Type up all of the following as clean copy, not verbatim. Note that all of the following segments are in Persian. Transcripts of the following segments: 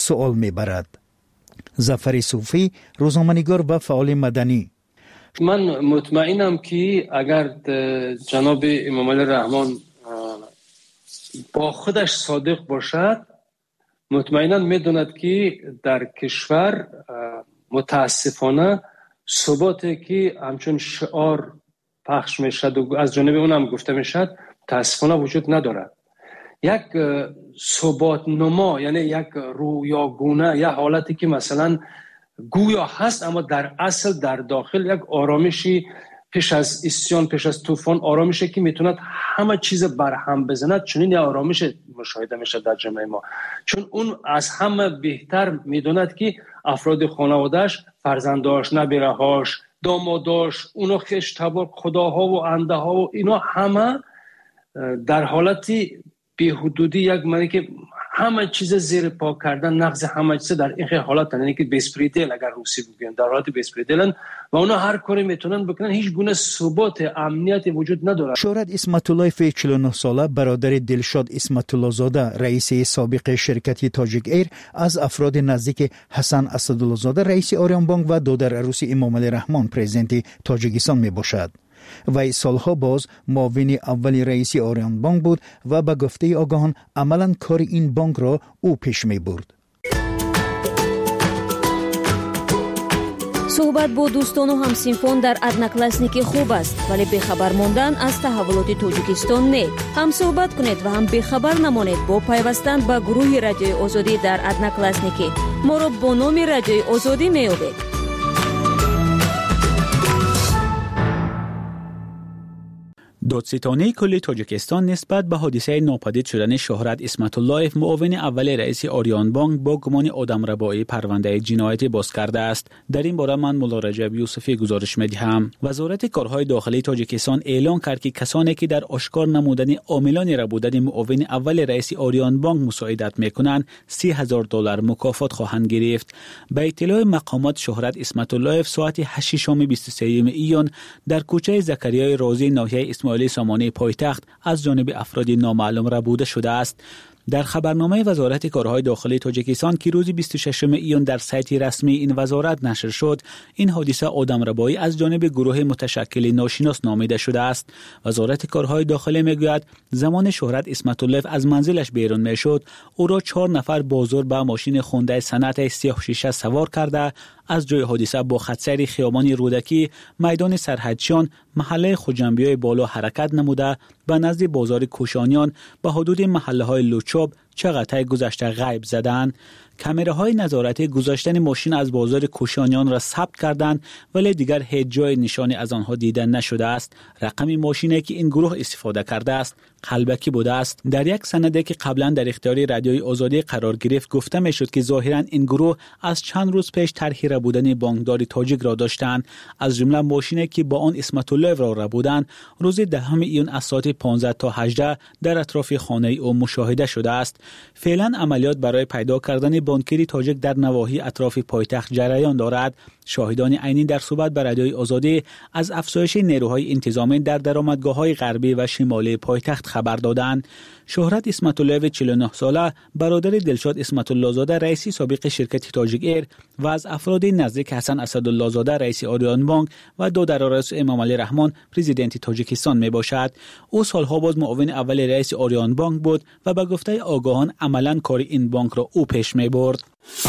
سوال میبرد. ظفر صوفی، روزنامه‌نگار و فعال مدنی: من مطمئنم که اگر جناب امام علی رحمان با خودش صادق باشد، مطمئنا میدوند که در کشور متاسفانه ثباتی که همچون شعار پخش میشد و از جانب اونم گفته میشد متاسفانه وجود ندارد. یک ثبات نما، یعنی یک رویاگونه، یک حالتی که مثلا گویا هست اما در اصل در داخل یک آرامشی پیش از اسیان، پیش از طوفان، آرامشی که میتوند همه چیز برهم بزند. چنین یک آرامش مشاهده میشه در جامعه ما، چون اون از همه بهتر میدوند که افراد خانواده‌اش، فرزنداش، نبیره‌هاش، داماداش، اونو خش تبار خداها و انده ها و اینا همه در حالتی بی‌حدودی، یک معنی که همه چیز زیر پا کردن، نقض همه چیز در این حالت، یعنی که بسپریدل اگر روسی بگویم در حالت بسپریدلن و اونا هر کاری میتونن بکنن، هیچ گونه ثبات امنیتی وجود نداره. شهرت اسمت الله 49 ساله، برادر دلشاد اسمت الله زاده، رئیس سابق شرکت تاجیک ایر، از افراد نزدیک حسن اسدالله زاده، رئیس آریان بانک و دادر عروس امام علی رحمان پرزیدنت تاجیکستان می باشد. وی سالها باز معاون اول رئیس آریان بانک بود و به گفته آگاهان عملاً کار این بانک را او پیش می برد. صحبت با دوستان و همسینفان در ادناکلاسنیک خوب است، ولی بخبر ماندن از تحولات تاجیکستان نه. هم صحبت کنید و هم بخبر نمانید با پیوستن به گروه رادیوی آزادی در ادناکلاسنیک. ما را با نام رادیوی آزادی میابید. دادستانی کل تاجیکستان نسبت به حادثه ناپدید شدن شهرت اسمت الله، معاون اول رئیس آریان بانک، با گمان آدمربایی پرونده جنایتی باز کرده است. در این باره من مولا رجب یوسفی گزارش می‌دهم. وزارت کارهای داخلی تاجیکستان اعلام کرد که کسانی که در آشکار نمودن عاملان را بودن معاون اول رئیس آریان بانک مساعدت می‌کنند $30,000 مکافات خواهند گرفت. به اطلاع مقامات، شهرت اسمت الله ساعت 8:23 ایون در کوچه زکریای رازی ناحیه اسماعیلی سامانه پایتخت از جانب افراد نامعلوم ربوده شده است. در خبرنامه وزارت کارهای داخلی تاجیکستان که روز 26 ایون در سایت رسمی این وزارت نشر شد، این حادثه آدمربایی از جانب گروه متشکل ناشناس نامیده شده است. وزارت کارهای داخلی میگوید زمان شهرت اسمت الله از منزلش بیرون میشد، او را 4 نفر بازور به ماشین خونده صنعت سیاه شیشه سوار کرده از جای حادثه با خطسیر خیابان رودکی میدان سرحدچیان محله خوجنبیای بالا حرکت نموده و نزد بازار کوشانیان به حدود محله های لوچوب چغتای گذشته غیب زدند. کامراهای نظارتی گذاشتن ماشین از بازار کوشانیان را ثبت کردند، ولی دیگر هیچ جای نشانی از آنها دیده نشده است. رقم ماشینی که این گروه استفاده کرده است قلبکی بوده است. در یک سندی که قبلا در اختیار رادیوی آزادی قرار گرفت گفته میشد که ظاهرا این گروه از چند روز پیش طرح ربودن بانکداری تاجیک را داشتند. از جمله ماشینی که با آن اسمت الله را ربودند روز 10 ایون از ساعت 15 تا 18 در اطراف خانه او مشاهده شده است. فعلا عملیات برای پیدا کردن بانکری تاجیک در نواحی اطراف پایتخت جریان دارد. شاهدان عینی در صحبت با رادیوی آزادی از افزایش نیروهای انتظامی در درآمدگاه‌های غربی و شمالی پایتخت خبر دادند. شهرت اسمت الله 49 ساله، برادر دلشاد اسمت الله زاده، رئیس سابق شرکت تاجیک ایر و از افراد نزدیک حسن اسدالله زاده، رئیس آریان بانک و دادر عروس امام علی رحمان پرزیدنت تاجیکستان می باشد. او سالها باز معاون اول رئیس آریان بانک بود و به گفته آگاهان عملاً کار این بانک را او پیش می برد.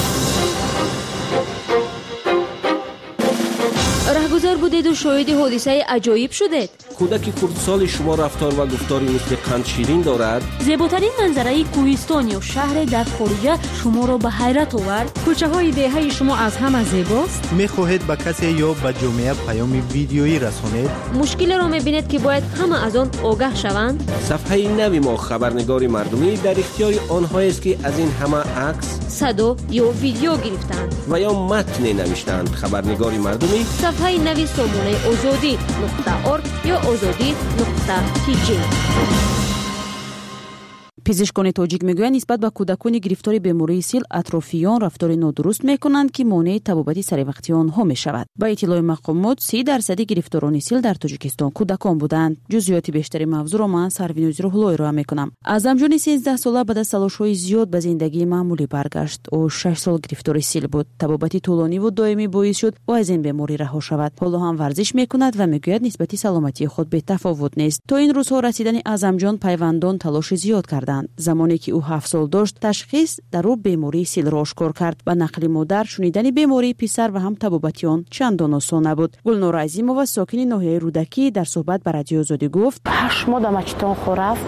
رهگذر بودید و شاهد حادثه عجایب شدید. کودک کردسال شما رفتار و گفتاری مثل قند شیرین دارد. زیباترین منظره کوهستان یا شهر در خارجه شما را به حیرت آورد. کوچه های دهه شما از همه زیباست. میخواهید به کسی یا به جامعه پیام ویدیویی رسانید؟ مشکل را میبینید که باید همه از آن آگاه شوند. صفحه نوی ما خبرنگار مردمی در اختیار آنهایی است که از این همه عکس، صدا یا ویدیو گرفتند و یا متن نوشتند. خبرنگار مردمی صفحه نوی سامانه azadi.org یا azadi.tg. پزشکان تاجیک میگویند نسبت به کودکان گرفتار بیماری سیل اطرافیان رفتار نادرست میکنند که مانع تبابت سری وقتی آنها میشود. با اطلاع مقامات 30% گرفتاران سیل در تاجیکستان کودکان بودند. جزئیات بیشتری موضوع را من سروینوز روحلو ارائه میکنم. اعظمجان 13 ساله بعد از تلاش‌های زیاد به زندگی معمولی برگشت. او 6 سال گرفتار سیل بود. تبابت طولانی و دائمی باعث شد او از این بیماری رها شود. حالا هم ورزش میکند و میگوید نسبت سلامتی خود به تفاوت نیست. تا این روزها رسیدن اعظمجان پیوندان تلاش زیاد کردند. زمانی که او 7 سال داشت تشخیص در او بیماری سیل را آشکار کرد. با نقل مادر شنیدن بیماری پسر و هم تبابتیان چندان آسان نبود. گلنور عظیمова ساکن ناحیه رودکی در صحبت با رادیو آزادی گفت 8 ماه مچتون خورفت.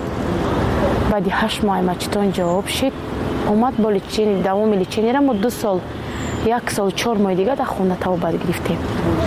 بعد 8 ماه مچتون جواب شد. اومد با لچین دوام لچین را 2 سال 1 سال 4 ماه دیگه در خونه تبابت گرفتیم.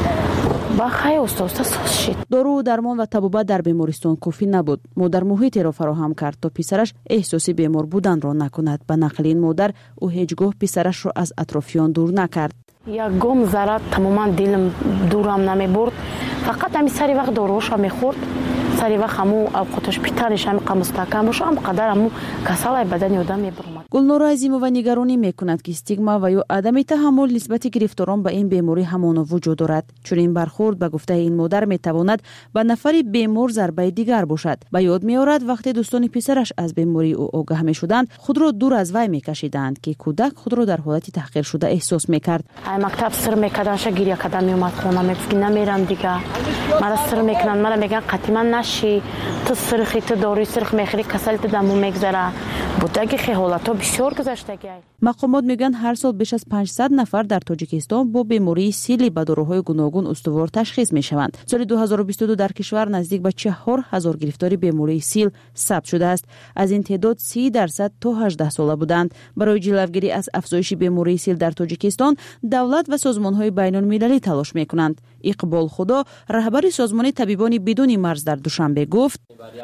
با خیلی استاد شد. دارو و درمان و تبابت در بیمارستان کافی نبود. مادر محیطی را فراهم کرد تا پسرش احساسی بیمار بودن را نکند. به نقل این مادر او هیچگاه پسرش را از اطرافیان دور نکرد. یک گام ذره تماما دلم دورم نمیبرد. فقط همین سری وقت داروش هم میخورد. سری وقت همو خودش پیتانش هم مستحکمش هم قدر همو کسال بدن آدم میبرد. گلنور عظیمова نگرانی میکند که استیگما و یا عدم تحمل نسبت گرفتاران به این بیماری همانا وجود دارد. چون این برخورد به گفته این مادر میتواند به نفر بیمار ضربه دیگر باشد. به یاد میآورد وقتی دوستان پسرش از بیماری او آگاه میشدند خود را دور از وی میکشیدند که کودک خود را در حالت تحقیر شده احساس میکرد. مکتب سر میکردنش گریه کردن میومد خونه میگفت نمیرم دیگه. مرا سر میکنن مرا میگن قطعا نشی تو سرخی تو داروی سرخ میخوری کسلت دمو میگذره. بودگی خیلی حالت بسیار گذشتگی. مقامات میگن هر سال بیش از 500 نفر در تاجیکستان با بیماری سیل با داروهای گوناگون استوار تشخیص میشوند. سال 2022 در کشور نزدیک به 4000 گرفتاری بیماری سیل ثبت شده است. از این تعداد 30% تا 18 ساله بودند. برای جلوگیری از افزایش بیماری سیل در تاجیکستان دولت و سازمان‌های بین‌المللی تلاش میکنند. اقبال خدا رهبر سازمان طبیبان بدون مرز در دوشنبه گفت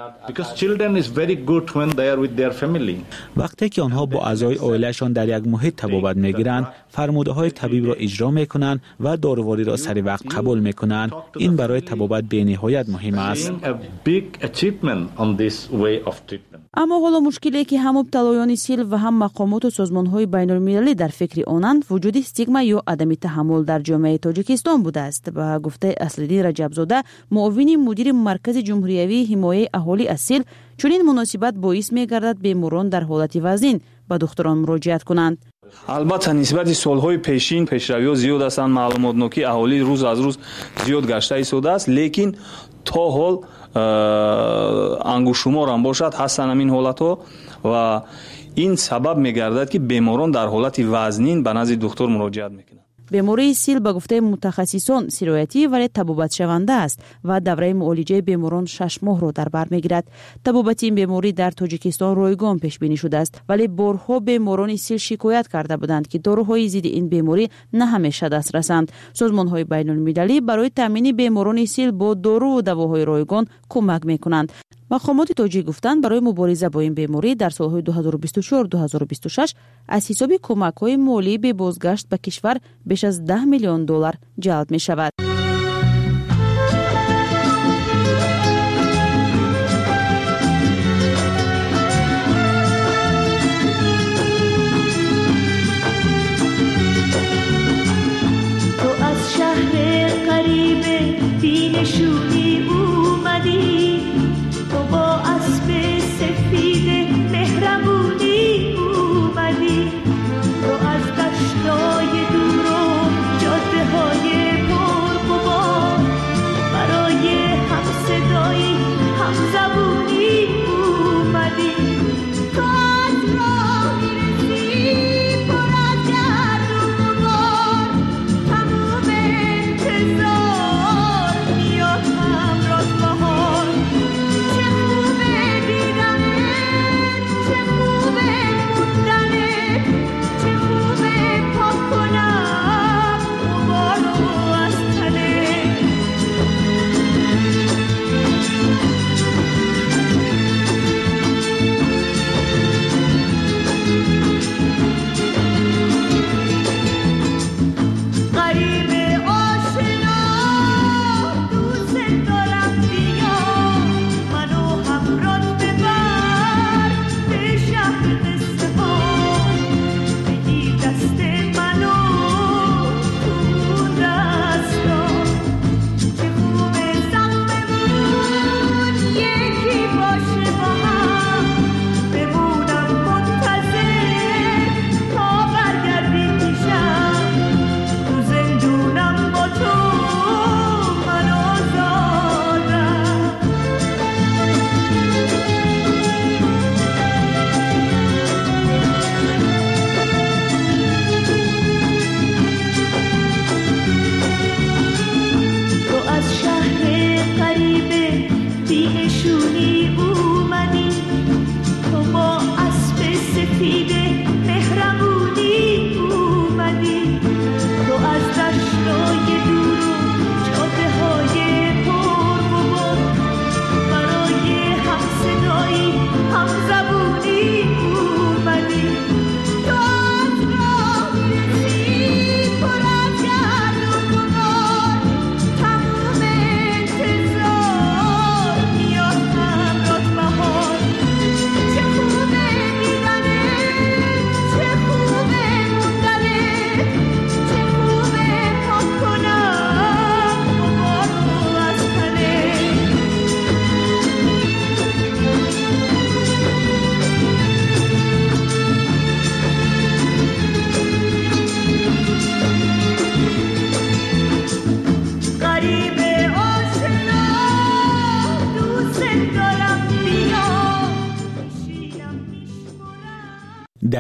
وقتی که آنها با اعضای عائله‌شان در یک محیط تبابت میگیرند فرموده‌های طبیب را اجرا میکنند و داروواری را سری وقت قبول میکنند. این برای تبابت بی‌نهایت مهم است. اما حالا مشکلی که هم مبتلایان سیل و هم مقامات و سازمان‌های بین‌المللی در فکر آنند وجود استیگما یا عدم تحمل در جامعه تاجیکستان بوده است. به گفته اصل‌الدین رجب‌زاده معاون مدیر مرکز جمهوری حمایت اهالی از سیل چون این مناسبت باعث می‌گردد بیماران در حالت وزین به دکتران مراجعت کنند. البته نسبت سالهای پیشین پیشروی‌ها زیاد هستند. معلومات نوکی اهالی روز از روز زیاد گشته ایستاده است. لیکن تا حال انگشت‌شمار هم باشد هستند همین حالت‌ها و این سبب می‌گردد که بیماران در حالت وزنین به نزد دکتر مراجعت می‌کنند. بیماری سیل به گفته متخصصان سرایتی ولی تبابت شونده است و دوره معالجه بیماران 6 ماه را در بر میگیرد. تبابت این بیماری در تاجیکستان رایگان پیش بینی شده است ولی بارها بیماران سیل شکایت کرده بودند که داروهای ضد این بیماری نه همیشه دسترسند. سازمان‌های بین‌المللی برای تامین بیماران سیل با دارو و دواهای رایگان کمک میکنند. مقامات تاجیک گفتند برای مبارزه با این بیماری در سالهای 2024-2026 از حساب کمک‌های مالی به بازگشت به کشور بیش از 10 میلیون دلار جلب می شود. تو از شهر قریب بینشونی اومدی تو با اسب سفید مهربونی اومدی تو از دشتای دور و جاده های پر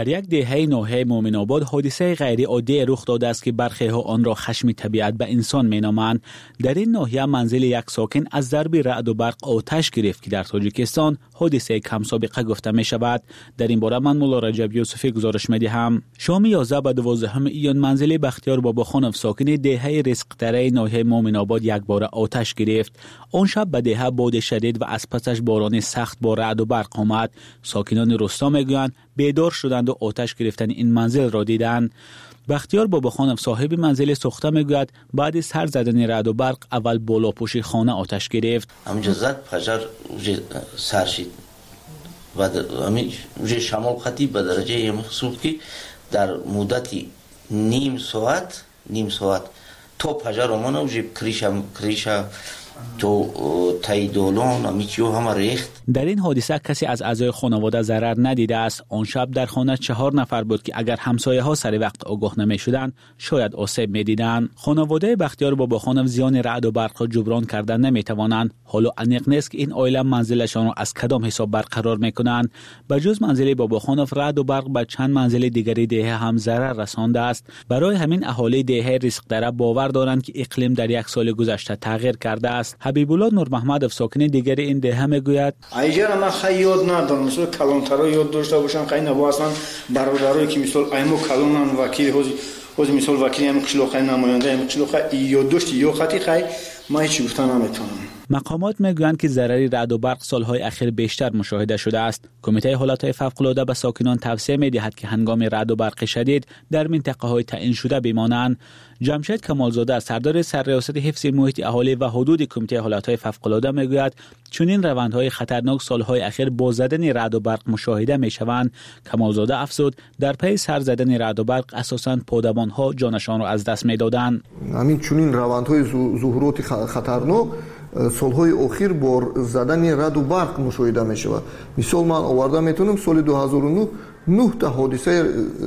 در یک دهه ناحیه مومن آباد حادثه غیر عادی رخ داده است که برخی ها آن را خشم طبیعت به انسان مینامند. در این ناحیه منزل یک ساکن از ضرب رعد و برق آتش گرفت که در تاجیکستان حادثه کم سابقه گفته می شود. در این باره من مولا رجب یوسفی گزارش می دهم. شام 11 و 12 ایان منزل بختیار باباخانوف ساکن دهه رزق‌تره ناحیه مومن آباد یک بار آتش گرفت. آن شب به دهه باد شدید و از پسش باران سخت با رعد و برق آمد. ساکنان رستا میگویند بیدار شدند و آتش گرفتن این منزل را دیدند. بختیار باباخانوف صاحب منزل سوخته میگوید بعد سر زدن رعد و برق اول بالا پوش خانه آتش گرفت. همینجا زد فجر سر شد و همینجا شمال خطی به درجه مخصوص که در مدتی نیم ساعت تا فجر آمانه وجه کریشا تو تایدولان امیچیو همه ریخت. در این حادثه کسی از اعضای خانواده ضرر ندیده است. آن شب در خانه 4 نفر بود که اگر همسایه ها سر وقت آگاه نمی شدند شاید آسیب می دیدند. خانواده بختیار باباخانوف زیان رعد و برق را جبران کردن نمی توانند. حالا انیق نیست که این عائله منزلشان را از کدام حساب برقرار می کنند. به جز منزل باباخانوف رعد و برق به چند منزل دیگری دهه هم ضرر رسانده است. برای همین اهالی دهه رزق‌تره باور دارند که اقلیم در یک سال گذشته تغییر کرده است. حبیب الله نور محمدوف ساکن دیگر این دهه میگوید ایجا من خیلی یاد ندارم، مثلا کلانترا یاد داشته باشم خیلی نباشن برادرایی که مثلا ایمو کلانن وکیل هوز مثلا وکیلی هم کشلوخه نماینده هم کشلوخه یاد داشتی یا خطی خیلی ما هیچ گفتن نمیتونم. مقامات میگویند که ضرری رعد و برق سالهای اخیر بیشتر مشاهده شده است. کمیته حالات فوق‌العاده به ساکنان توصیه می‌دهد که هنگام رعد و برق شدید در منطقه‌های تعیین شده بمانند. جمشید کمالزاده سردار سرریاست حفظ محیط اهالی و حدود کمیته حالات فوق‌العاده میگوید چنین روندهای خطرناک سالهای اخیر با زدن رعد و برق مشاهده میشوند. کمالزاده افزود در پی سر زدن رعد و برق اساساً پادبان‌ها جانشان را از دست می‌دادند. همین چنین روندهای ظهورات خطرناک سالهای اخیر با زدن رعد و برق مشاهده می شود. مثال من آورده میتونم سال 2009 9 تا حادثه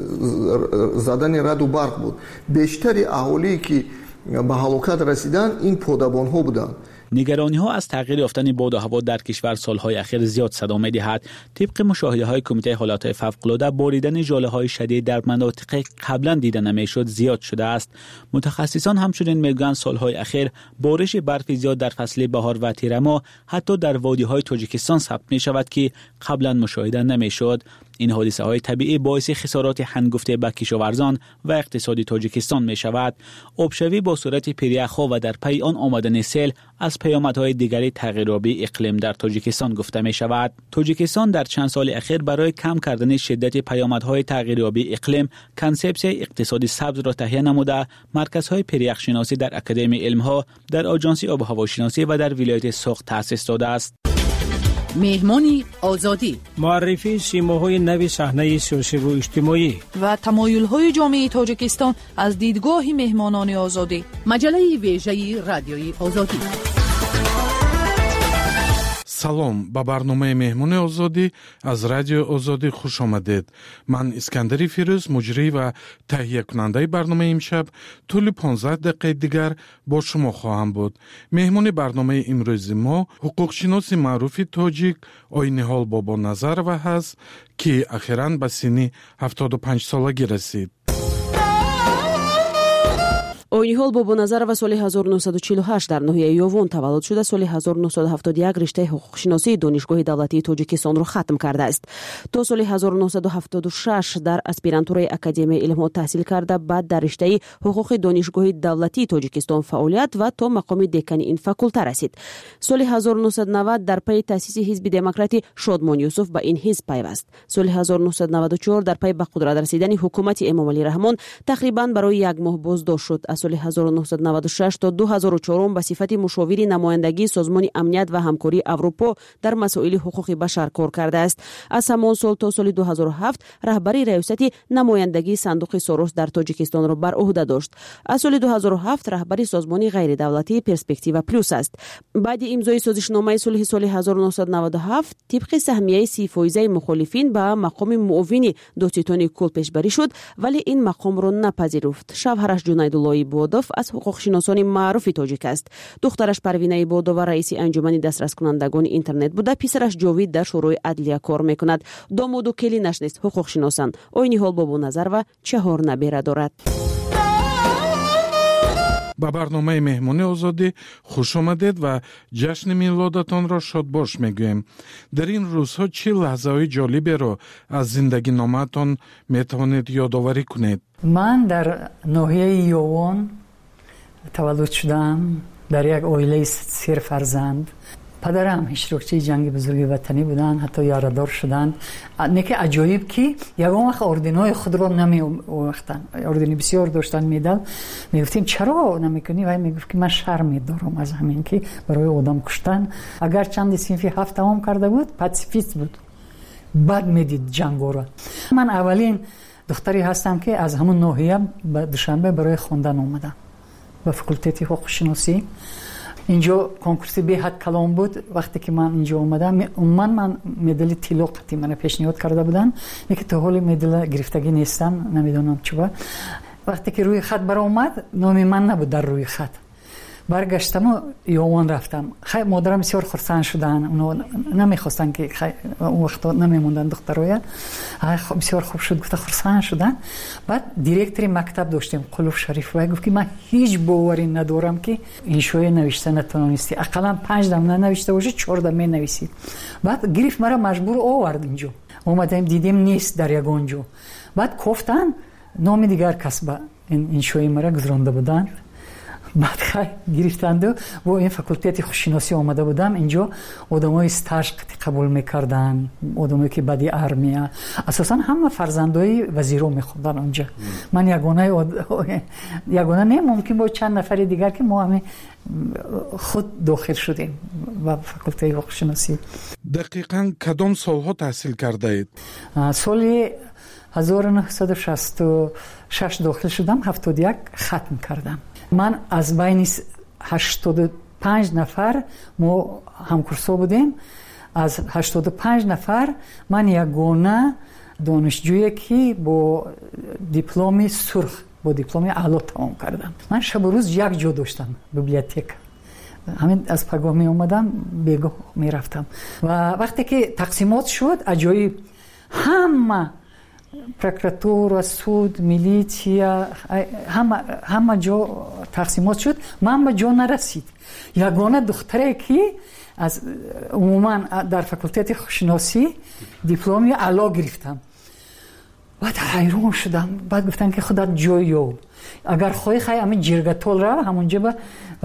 زدن رعد و برق بود. بیشتر اهالی که به هلاکت رسیدن این پادبان ها بودند. نگرانی ها از تغییر یافتن باد و هوا در کشور سالهای اخیر زیاد صدا می دهد. طبق مشاهده های کمیته حالات فوق‌العاده باریدن ژاله های شدید در مناطق قبلا دیده نمیشد زیاد شده است. متخصصان همچنین میگویند سالهای اخیر بارش برف زیاد در فصل بهار و تیر ماه حتی در وادی های تاجیکستان ثبت می شود که قبلا مشاهده نمیشد. این حادثه های طبیعی باعث خسارات هنگفته به کشاورزان و اقتصاد تاجیکستان می شود. آبشوی با صورت پریخ‌ها و در پی آن آمدن سیل از پیامدهای دیگری تغییرآبی اقلیم در تاجیکستان گفته می شود. تاجیکستان در چند سال اخیر برای کم کردن شدت پیامدهای تغییرآبی اقلیم کنسپسیون اقتصادی سبز را تهیه نموده مرکزهای پریخ شناسی در اکادمی علم‌ها، در آژانس آب و هوا شناسی و در ولایت سوق تأسیس داده است. مهمانی آزادی، معرفی سیماهای نو صحنه سیاسی و اجتماعی و تمایل‌های جامعه تاجیکستان از دیدگاه مهمانان آزادی. مجله ویژه رادیوی آزادی. салом ба барномаи меҳмони озодӣ аз радиои озодӣ хуш омадед. ман искандари фирӯз муҷрӣ ва таҳиякунандаи барномаи имшаб тӯли 15 дақиқаи дигар бо шумо хоҳам буд. меҳмони барномаи имрӯзи мо ҳуқуқшиноси маъруфи тоҷик Ойниҳол Бобоназарова ҳаст ки ахиран ба синни 75 солагӣ расид. ойниҳол бобоназарова соли 1948 дар ноҳияи Ёвон таваллуд шуда, соли 1971 риштаи ҳуқуқшиносии донишгоҳи давлатии Тоҷикистонро хатм кардааст. То соли 1976 дар аспирантураи Академияи илмҳо таҳсил карда, баъд дар риштаи ҳуқуқи донишгоҳи давлатии Тоҷикистон фаъолият ва то мақоми декани ин факулта расид. Соли 1990 дар пайи таъсиси ҳизби демократи Шодмон Юсуф ба ин ҳизб пайваст. Соли 1994 дар пайи ба қудрат расидани ҳукумати Эмомалӣ Раҳмон тақрибан барои як моҳ боздошт шуд. аз соли 1996 то 2004 ба сифати мушовири намояндагии Созмони амният ва ҳамкории Аврупо дар масоили ҳуқуқи башар кор кардааст. аз ҳамон сол то соли 2007 раҳбари раёсати намояндагии сандуқи Сорос дар Тоҷикистонро бар уҳда дошт. аз соли 2007 раҳбари созмони ғайридавлатии Перспектива Плюс аст. баъди имзои созишномаи сулҳи соли 1997 тибқи саҳмияи 30% мухолифин ба мақоми муовини Додситони Кул пешбарӣ шуд, вале ин мақомро напазируфт. шавҳараш Ҷунайдуллои عبادов از حقوقشناسان معروف تاجیک است. دخترش پروینه عبادov رئیس انجمن دسترس کنندگان اینترنت بوده. پسرش جاوید در شورای عدلیه کار میکند. داماد و کلینش نیز حقوقشناسان. عین حال بابا نظر و 4 نبیره دارد. با برنامه مهمانی آزادی خوش آمدید و جشن میلادتان را شادباش میگویم. در این روزها چه لحظه‌های جالبی را از زندگی نامتان میتوانید یادآوری کنید؟ من در ناحیه یوان تولد شدم، در یک عائله 3 فرزند. پدرم اشتراکچی جنگ بزرگ وطنی بودن، حتی یاردار شدند. نکه عجایب که یگان وقت اردنای خود را نمی‌آوختن. اردنی بسیار داشتن میدل. میگفتیم چرا نمیکنی؟ و میگفت که من شرم دارم از همین که برای آدم کشتن. اگر چند صنفی 7 تمام کرده بود پاسیفیست بود. بعد میدید جنگو را. من اولین دختری هستم که از همون ناحیه به دوشنبه برای خواندن اومدم به فاکولته حقوق شناسی. اینجا کنکورس به حد کلام بود. وقتی که من اینجا اومدم من مدل طلا قطعی من پیشنهاد کرده بودن، اینکه تا حال مدل گرفتگی نیستم، نمیدونم چرا. وقتی که روی خط برآمد نام من نبود در روی خط. برگشتم و یوان رفتم. خیلی مادرم بسیار خرسند شدن. اونا نمیخواستن که اون وقت نمیموندن دخترای. بسیار خوب شد، گفت خرسند شدن. بعد دیرکتور مکتب داشتیم قلوف شریف و گفت که من هیچ باوری ندارم که این شوی نوشته نتونستی. اقلا 5 دم ننوشته باشه 4 دم نویسی. بعد گرفت مرا مجبور آورد اینجا. اومدیم دیدیم نیست در یگانجا. بعد گفتن نام دیگر کس به این شوی مرا گذرانده بودن. بعد خیلی گرفتند و این فاکولته حقوقشناسی آمده بودم. اینجا آدمای استاژ قبول میکردن، آدمایی که بعدی ارمیه، اساسا همه فرزندای وزیرو میخوندن اونجا. من یگانه نه، ممکن بود چند نفر دیگر که ما همه خود داخل شدیم و فاکولته حقوقشناسی. دقیقاً کدام سالها تحصیل کرده اید؟ سال 1966 داخل شدم، 71 ختم کردم. من از بین 85 نفر ما همکورسا بودیم. از 85 نفر من یگانه دانشجویی که با دیپلم سرخ، با دیپلم اعلی تمام کردم. من شب و روز یک جا داشتم، بیبلیوتک. همین از پگاه می اومدم بیگاه می رفتم. و وقتی که تقسیمات شد عجایب، همه پروکراتور، سود، میلیشیا، همه جا تقسیمات شد. من به جا نرسید. یگانه دختری که از عموما در فاکولته حقوقشناسی دیپلم اعلی گرفتم. بعد حیران شدم. بعد گفتن که خودت جای یاب، اگر خواهی همین جرگتول را همونجا با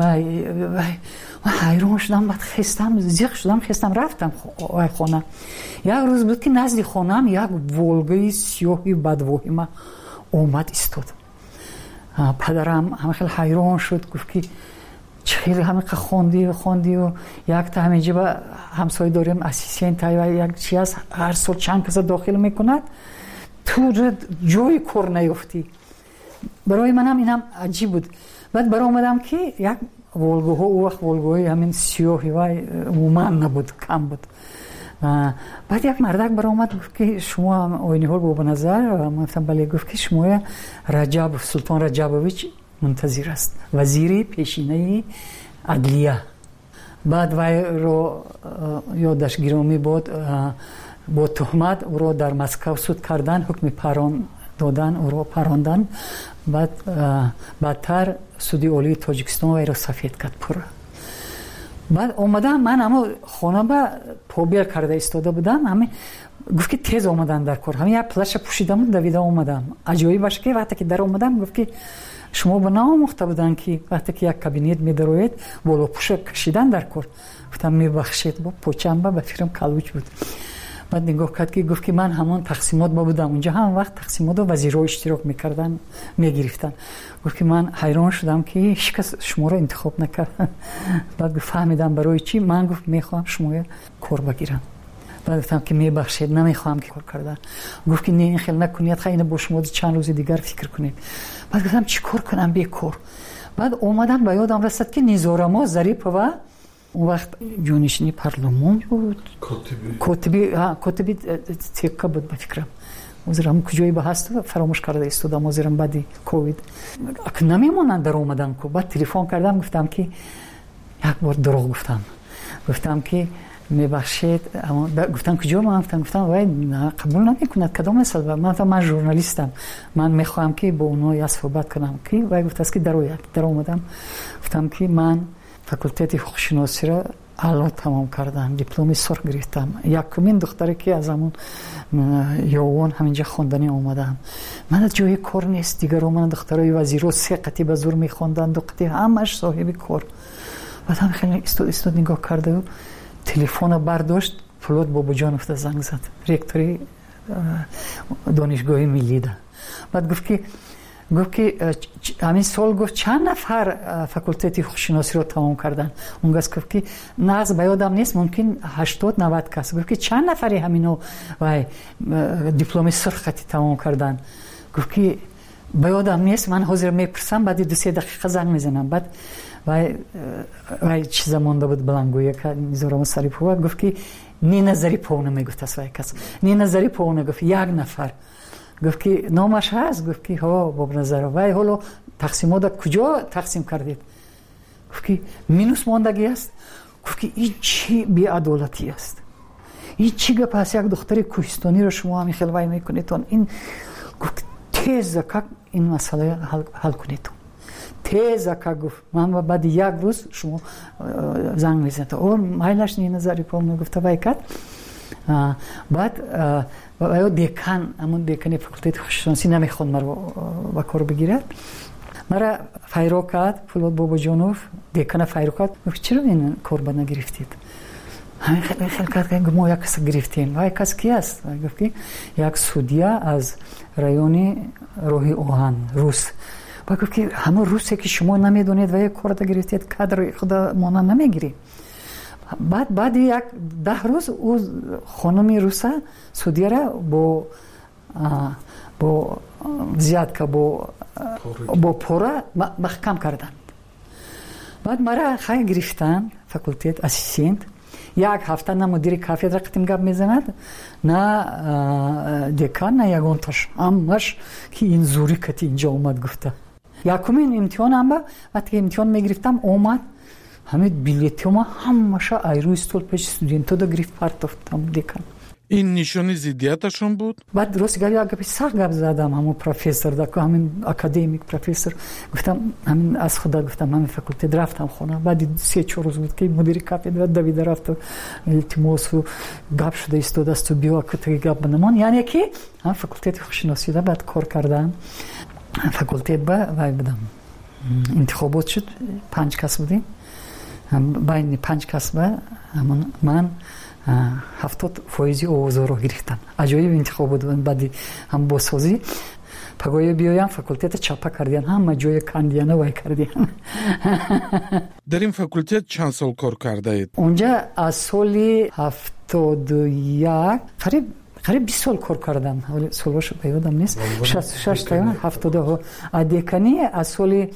حیران شدم. بعد زیق شدم، خستم رفتم خانه. یک روز بود که نزد خانم یک ولگای سیاهی بدواهمه اومد ایستاد. پدرم همه خیلی حیران شد، گفت که خیلی همه خوندی و یک تا همینجا با همسایه داریم اسیسین تایی یک چی هست، هر سال چند کس داخل میکند، تو جای کار نیفتی. برای منم اینم عجیب بود. بعد برای اومدم که یک ولگوها، او وقت ولگوهای همین سیاهی و عموما نبود، کم بود. بعد یک مردک برای اومد گفت که شما آینی حال با نظر، من گفتم بله. گفت که شما سلطان رجبویچ منتظر است، وزیر پیشینه عدلیه. بعد وی رو یادش گرامی بود، با تهمت او رو در مسکو سود کردن، حکم پران دادن، او رو پراندن. بعد بعدتر سودی عالی تاجیکستان وی رو سفید کرد پورا. بعد اومدم، من اما خانه با پوبیل کرده ایستاده بودم. همین گفت که تیز اومدن در کار. همین یک پلش پوشیدم و دویده اومدم. عجایب باشه که وقتی که در اومدم گفت که شما به ناموخته بودن که وقتی که یک کابینت می‌دروید بالا پوش کشیدن در کار. گفتم میبخشید، با پوچم به فکرم کلوچ بود. بعد نگاه کرد که گفت که من همون تقسیمات بودم اونجا، هم وقت تقسیمات و وزیرها اشتراک میکردن، میگرفتن. گفت که من حیران شدم که هیچ کس شما رو انتخاب نکرد. بعد فهمیدم برای چی. من گفت میخوام شما کار بگیرم. بعد گفتم که میبخشید نمیخوام که کار کردن. گفت که نه این خیلی نکنید، خیلی با شما چند روز دیگر فکر کنید. بعد گفتم چی کار کنم بیکار. بعد اومدم به یادم رسید که نیزارما ظریف و اون وقت جانشینی پارلمان بود، کاتبی تیکه بود به فکرم. озирам куҷои ба ҳаст фаромӯш карда истодам озирам баъди ковид намемонанд дар омадан ку баъд телефон кардам гуфтам ки як бор дурӯғ гуфтам ки мебахшед гуфтам куҷо ман гуфтам вай қабул намекунад кадом асад ман журналистам ман мехоҳам ки бо онҳо як суҳбат кунам ки вай гуфтааст ки дар омадам гуфтам ки ман факултети ҳуқуқшиносиро аъло тамом кардам дипломи сурх гирифтам якумин духтаре ки аз ҳамон ёвон ҳаминҷа хонданӣ омадам ман ҷои кор нест дигар омана духтарои вазиро се қати ба зур мехонданд ду қати ҳамаш соҳиби кор баъдам хеле истод нигоҳ карду телефона бардошт Фулод Бобоҷонов да занг зад ректори донишгоҳи миллида баъд гуфт ки ҳамин сол гуфт чанд нафар факултети ҳуқуқшиносиро тамом кардан он гас гуфт ки нағз ба ёдам нест мумкин 80-90 кас гуфт ки чанд нафари ҳамино вай дипломи сурхати тамом кардан гуфт ки ба ёдам нест ман ҳозир мепурсам баъди 2-3 дақиқа занг мезанам баъд вай чиза монда буд балангӯя ка Низорамон Сарипова гуфт ки Нина Зариповна мегуфтаст вай кас Нина Зариповна гуфт як нафар гуфт ки номаш ҳаст гуфт ки ҳо Бобназаров вай ҳоло тақсимота куҷо тақсим кардед гуфт ки минус мондагӣ аст гуфт ки ин чӣ беадолатӣ аст ин чӣ гап аст як духтари кӯҳистониро шумо ҳамин хел вай мекунедтон ин гуфт теза как ин масъала ҳал кунедтон теза как гуфт ман баъди як рӯз шумо занг мезанед о майлаш Нина Зариповна гуфта вай кад баъд ё декан ҳамон декани факултети ҳуқуқшиносӣ намехонд маро ба кор бигирад мара файро кард Фулод Бобоҷонов декана файро кард гуфт чаро ин кор ба нагирифтед ҳамин хел кард мо як каса гирифтем вай кас ки аст гуфт ки як судя аз райони роҳи оҳан рус ба гуфт ки ҳамон русе ки шумо намедонед ва як корда гирифтед кадри худа мона намегирӣ баъди як 10 рӯз ӯ хонуми руса судяра бо зиядка бо пора маҳкам карданд баъд мара хай гирифтанд факултет ассистент як ҳафта на мудири кафедра қитим гап мезанад на декан на ягонташ ҳамаш ки ин зӯрӣ кати инҷа омад гуфта якумин имтиҳонам ба вақте ки имтиҳон мегирифтам омад ҳамин билетима ҳамаша айрӯи стол пеши студентода гирифт партофтам декан ин нишони зиддияташон буд баъд рости гап як гапи сахт гап задам ҳамон профессор ҳамин академик профессор гуфтам ҳамин аз худа гуфтам ҳамин факултет рафтам хона баъди 3-4 рӯз буд ки мудири кафедра давида рафту илтимосу гап шуда истодасту биё таги гап банамон яъне ки ҳам факултети ҳуқуқшиносида баъд кор кардам факултет ба вай будам интихобот шуд 5 кас будем байни 5 кас ба ман 70% овозоро гирифтам аҷоиб интихобот буд баъди ҳам босозӣ пагоя биёям факултета чапа кардиан ҳама ҷоя кандияна вай кардиан дар ин факултет чанд сол кор кардаед онҷа аз соли 71 қариб 20 сол кор кардам солҳош ба ёдам нест 66 та 70 а декани аз соли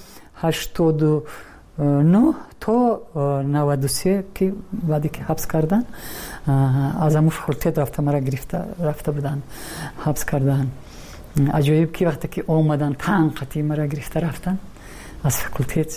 89 то 93 ки баъде ки ҳабс кардан аз ҳамон факултет рафта мара гирифта рафта буданд ҳабс кардан аҷоиб ки вақте ки омадан танқати мара гирифта рафтан аз факултет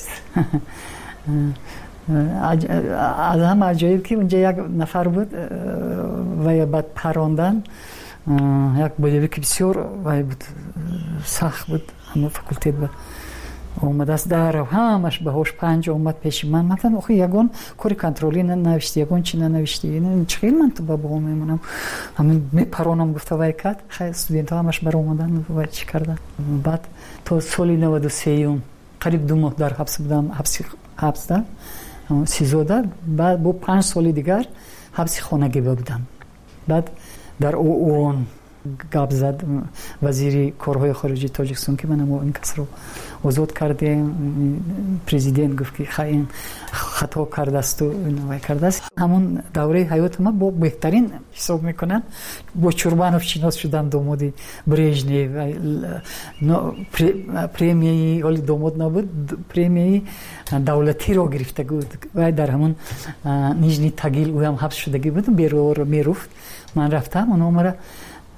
аз ҳама аҷоиб ки унҷа як нафар буд вай баъд парондан як боевик бисёр вай буд сахт буд ҳамон факултет буд омадааст дарав ҳамаш баҳош 5 омад пеши ман матан охи ягон кори контролӣ нанавишти ягон чи нанавишти чӣ хел ман ту ба бо мемонам ҳамин мепаронам гуфта вай кад хай студентҳо ҳамаш баромадан вай чӣ кардан баъд то соли 93 қариб 2 моҳ дар ҳабс будам ҳабсда сизода баъд бо 5 соли дигар ҳабси хонагӣ будам баъд дар оон гап зад вазири корҳои хориҷии Тоҷикистон ки манам ин касро озод кардем президент гуфт ки ин хато кардаасту вай кардааст ҳамон давраи ҳаёти ман бо беҳтарин ҳисоб мекунам бо Чурбанов шинос шудам домоди Брежнев премияи ҳоли домод набуд премияи давлатиро гирифта буд вай дар ҳамон Нижний Тагил ӯам ҳабс шудагӣ буд берор меруфт ман рафтам оно мара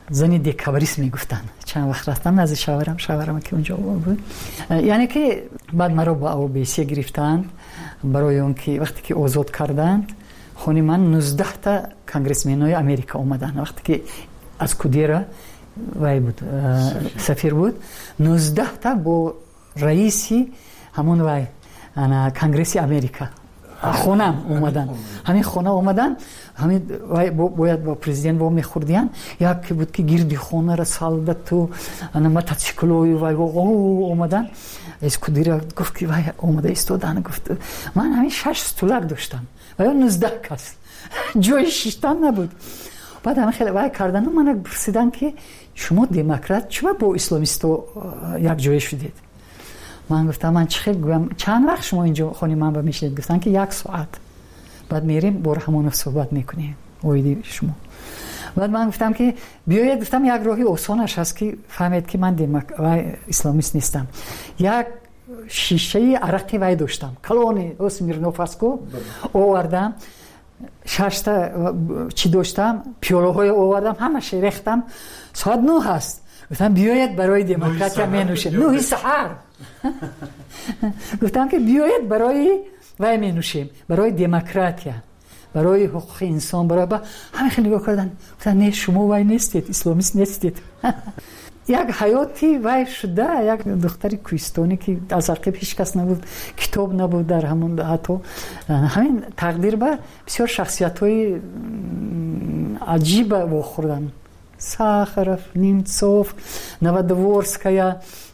زنی دکابریست میگفتن. چند وقت رفتم نزد شوهرم که اونجا بود، یعنی که بعد مرا با اوبیسی گرفتند برای اون که وقتی که آزاد کردند خونی من 19 تا کنگرسمنای امریکا اومدن. وقتی که از کودیرا وای بود سفیر بود، 19 تا با رئیسی همون وای انا کنگرس امریکا خونم اومدن. همین خونه اومدن، همین باید با پرزیدنت با میخوردیان. یک بود که گیردی خونه را سالده تو انا موتورسیکلوی وای اومدن. از کودیرا گفت که وای اومده استودن. گفت من همین 6 استولک داشتم و 19 کس جای شیشتن نبود. بعد همه خیلی وای کردن و من پرسیدن که شما دموکرات چرا با اسلامیستو یک جای شدید؟ من گفتم من چند وقت شما اینجا خونی من با میشید؟ گفتن که 1 ساعت. بعد میریم بر همون صحبت میکنیم اویدی شما. بعد من گفتم که بیاید، گفتم یک راهی آسانش هست که فهمید که من اسلامیست نیستم. یک شیشه عرقی وای داشتم کلونی اسمیرنوفاسکو آوردم، 6 تا چی داشتم پیاله های آوردم، همش ریختم. ساعت 9 هست. گفتم بیاید برای دموکراتیا می نوشیم. 9 سحر. گفتم که بیاید برای وای می نوشیم، برای دموکراتیا، برای حقوق انسان، برای همه خیلی نگاه کردن. گفتن نه شما وای نیستید، اسلامیست نیستید. یک حیاتی وای شده. یک دختری کوهستانی که از عقب هیچ کس نبود، کتاب نبود در همون حتی همین تقدیر به بسیار شخصیت‌های عجیب واخوردن. ساخرف، نیمتسوف، نودورسکایا.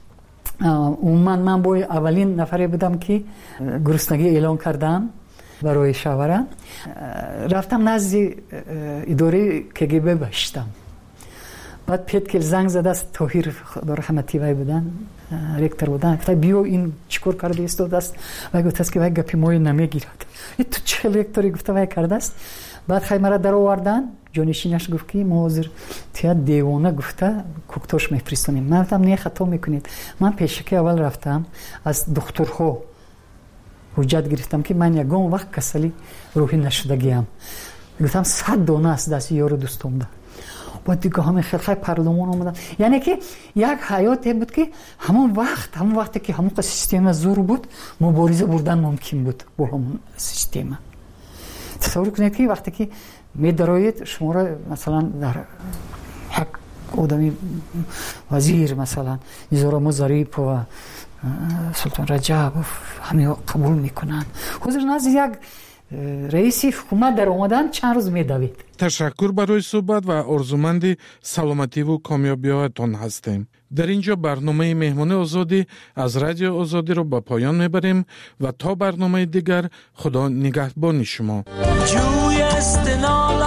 من با اولین نفری بودم که گرسنگی اعلان کردم برای شوهرم. رفتم نزد اداره کگب باشتم. بعد پیت زنگ زد است طاهر خدا رحمتی وای بودن، رکتر بودن. گفت بیو این چیکار کرده است دست و گفت است که وای گپی موی نمیگیرد. تو چه رکتری گفت وای کرده است. بعد خیمره در آوردن، جانشینش گفت که ما حاضر تیا دیوانه گفته کوکتوش میفرستونیم. من گفتم نه خطا میکنید. من پیشکی اول رفتم از دکترها حجت گرفتم که من یگان وقت کسلی روحی نشدگیم. گفتم 100 دانه است دست یارو دوستم ده. بعد دیگه همه خیلی پارلمان اومدن. یعنی که یک حیاتی بود که همون وقتی که همون سیستم زور بود مبارزه بردن ممکن بود با همون سیستم. تصور کنید که وقتی که می دراید شما را مثلا در یک آدمی وزیر مثلا میزورا ظریف و سلطان رجب همه قبول میکنن، حضور نزد یک رئیس حکومت در اومدن چند روز میدوید. تشکر برای صحبت و آرزومند سلامتی و کامیابی‌هایتان هستیم. در اینجا برنامه مهمان آزادی از رادیو آزادی را به پایان میبریم و تا برنامه دیگر خدا نگهبان شما.